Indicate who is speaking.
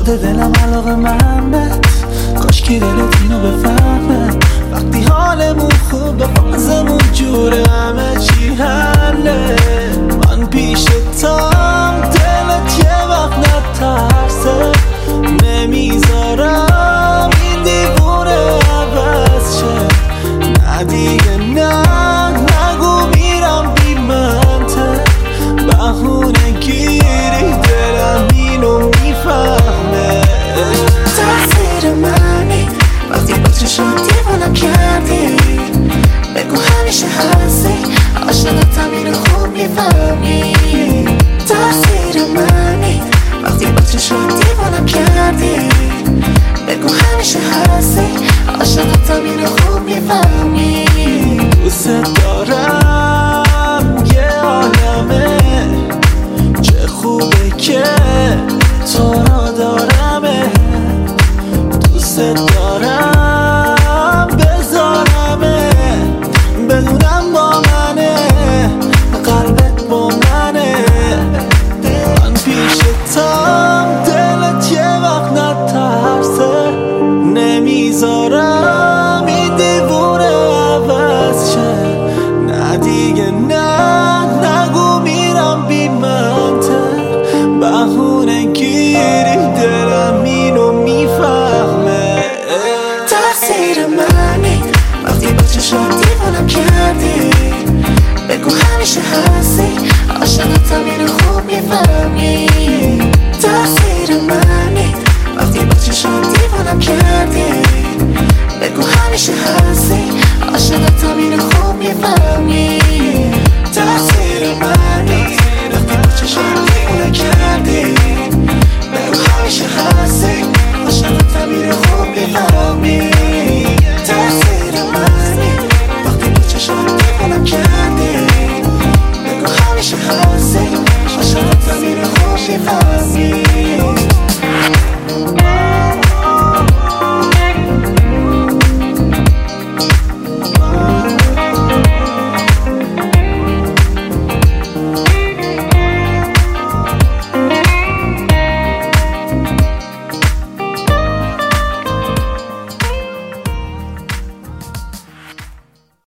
Speaker 1: شده دلم علاقه منت، کاش که دلت اینو بفهمه. وقتی حالمون خوبه بازمون جوره، همه چی حله. من پیشتم دلت یه وقت نترسه، نمیذارم این دیوونه عوض شه. نه دیگه نه، نگو میرم بی منطق، بهونه گیری دلم اینو میفهمه.
Speaker 2: تقصیر منی وقتی با چشم دیوانم کردی، بگو همیشه هستی عاشقتم اینو خوب میفهمی. تقصیر منی وقتی با چشم دیوانم کردی، بگو همیشه هستی عاشقتم اینو خوب میفهمی.
Speaker 1: دوست دارم یه عالمه، چه خوبه که تو را دارمه. دوست دارم بذارمه، بدونم با منه، قلبت با منه. من پیشتم دلت یه وقت نترسه، نمیذارم این دیوونه عوض شه. نه دیگه نه، نگو میرم بی منطق، بهونه گیری دلم اینو میفهمه.
Speaker 2: تقصیر منی وقتی با چشم دیوانم کردی، بگو همیشه هستی عاشقتم اینو خوب میفهمی.